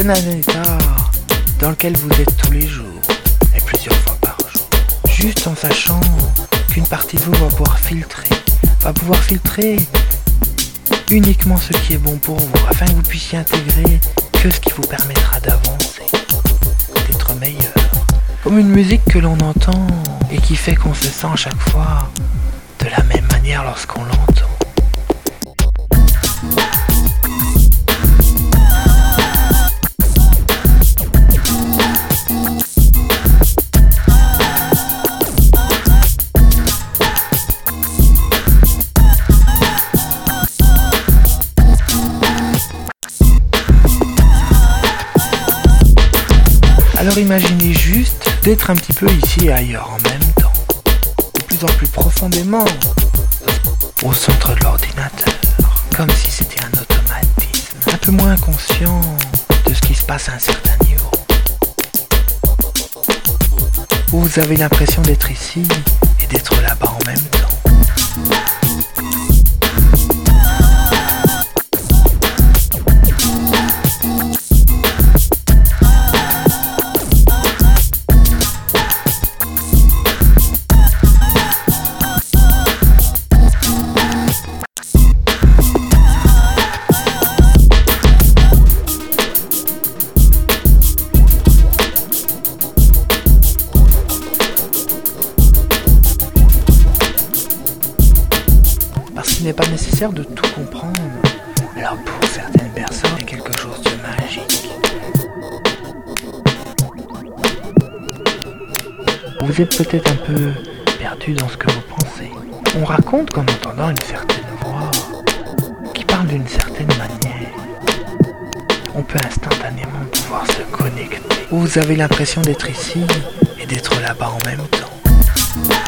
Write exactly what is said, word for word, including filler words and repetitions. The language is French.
un état dans lequel vous êtes tous les jours, et plusieurs fois par jour, juste en sachant qu'une partie de vous va pouvoir filtrer, va pouvoir filtrer uniquement ce qui est bon pour vous, afin que vous puissiez intégrer que ce qui vous permettra d'avancer, d'être meilleur. Comme une musique que l'on entend et qui fait qu'on se sent chaque fois de la même manière lorsqu'on l'entend. Alors imaginez juste d'être un petit peu ici et ailleurs en même temps, de plus en plus profondément, au centre de l'ordinateur, comme si c'était un automatisme, un peu moins conscient de ce qui se passe à un certain niveau. Vous avez l'impression d'être ici et d'être là-bas en même temps. Il n'est pas nécessaire de tout comprendre. Alors pour certaines personnes, c'est quelque chose de magique. Vous êtes peut-être un peu perdu dans ce que vous pensez. On raconte qu'en entendant une certaine voix, qui parle d'une certaine manière, on peut instantanément pouvoir se connecter. Vous avez l'impression d'être ici et d'être là-bas en même temps.